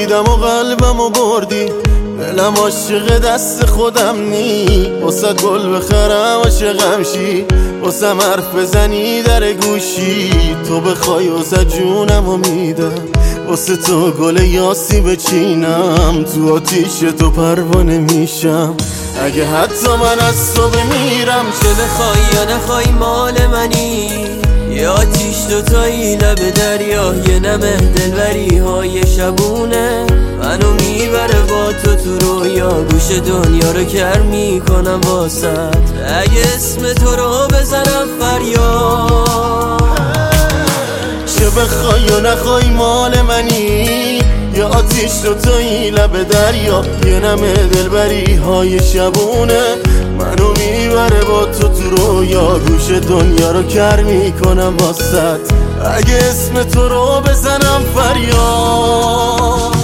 خریدم و قلبمو بردی، دلم عاشق دست خودم نی. واسه گل بخرم عاشقم شی، واسه حرف بزنی در گوشی. تو بخوای واسه جونمو میدم، واسه تو گل یاسی بچینم. تو آتیش تو پروانه میشم، اگه حتی من از تو بمیرم. چه بخوای یا نخوای مال منی، یه آتیش دوتایی لب دریا، یه نمه دلبری های شبونه منو میبره با تو رویا. گوش دنیا رو کر میکنم واسط، اگه اسم تو رو بزنم فریاد. چه بخوای یا نخوای مال منی، یه آتیش دوتایی لب دریا، یه نمه دلبری های شبونه منو میبره با تو رویا. گوش دنیا رو کر میکنم واسط، اگه اسم تو رو بزنم فریاد.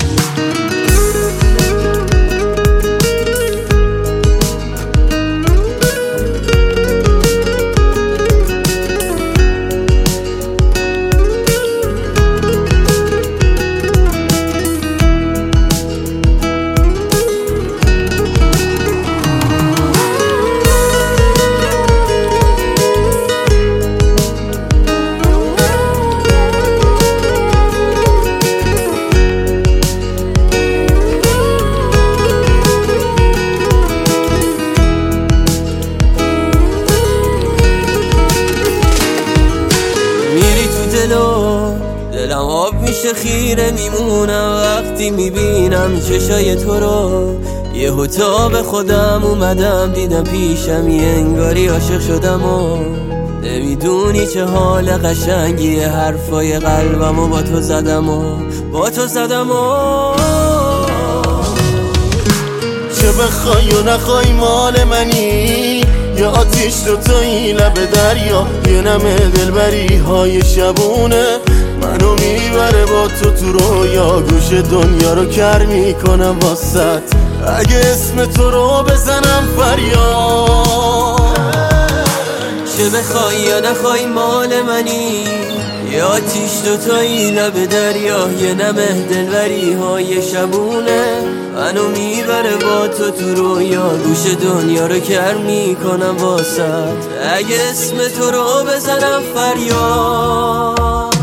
دلم آب میشه خیره میمونم وقتی میبینم چشای تو رو. یهو تا به خودم اومدم دیدم پیشم یه انگاری عاشق شدم و نمیدونی چه حال قشنگیه. حرفای قلبمو با تو زدم و چه بخوای و نخوای مال منی، یه آتیش دوتایی لب دریا، یه نمه دلبری های شبونه منو میبره با تو رویا. گوش دنیا رو کر میکنم واسط، اگه اسم تو رو بزنم فریاد. چه بخوای یا نخوای مال منی، یه آتیش دوتایی لب دریا، یه نمه دلبری های شبونه منو میبره با تو رویا. گوش دنیا رو کر میکنم واسط، اگه اسم تو رو بزنم فریاد.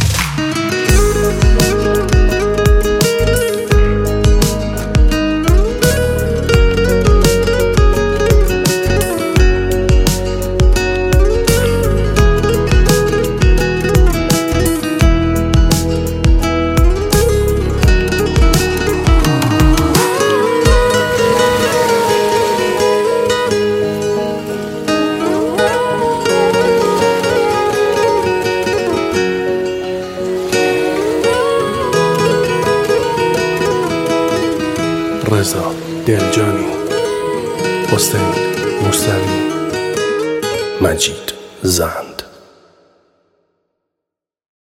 رضا دلجانی، حسین موسوی، مجید زن.